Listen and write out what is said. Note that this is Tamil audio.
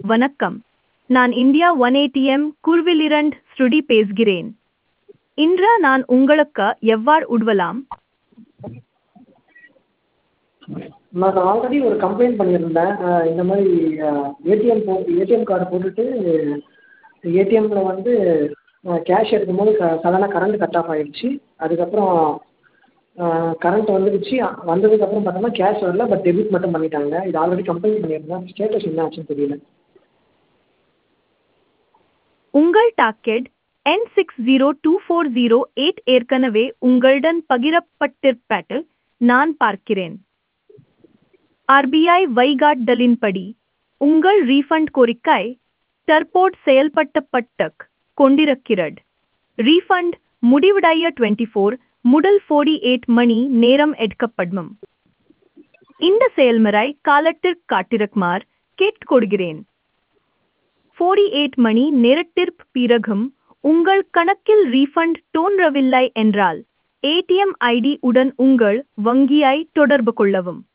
வணக்கம். நான் இந்தியா ஒன் ஏடிஎம் குர்விலிரண்ட் ஸ்ருடி பேசுகிறேன். இன்று நான் உங்களுக்கு எவ்வாறு உதவலாம்? நான் ஆல்ரெடி ஒரு கம்ப்ளைண்ட் பண்ணியிருந்தேன். இந்த மாதிரி ஏடிஎம் கார்டு போட்டுட்டு ஏடிஎம்மில் வந்து கேஷ் எடுக்கும்போது சடனாக கரண்ட் கட் ஆஃப் ஆகிடுச்சு. அதுக்கப்புறம் கரண்ட் வந்துடுச்சு. வந்ததுக்கப்புறம் பார்த்தோம்னா கேஷ் வரல, பட் டெபிட் மட்டும் பண்ணிட்டாங்க. இது ஆல்ரெடி கம்ப்ளைண்ட் பண்ணியிருந்தேன். ஸ்டேட்டஸ் என்ன ஆச்சுன்னு தெரியல. உங்கள் டாக்கெட் N602408 ஏற்கனவே உங்களுடன் பகிரப்பட்டிருப்பதை நான் பார்க்கிறேன். ஆர்பிஐ வழிகாட்டுதலின்படி உங்கள் ரீஃபண்ட் கோரிக்கை தற்போது செயல்படுத்தப்பட்டு கொண்டிருக்கிறது. ரீஃபண்ட் முடிவடைய 24 முதல் 48 மணி நேரம் எடுக்கப்படும். இந்த செயல்முறை காலத்திற்கு காத்திருக்குமாறு கேட்டுக்கொள்கிறேன். 48 மணி நேரத்திற்கு பிறகும் உங்கள் கணக்கில் ரீஃபண்ட் தோன்றவில்லை என்றால் ஏடிஎம் ஐடி உடன் உங்கள் வங்கியை தொடர்பு கொள்ளவும்.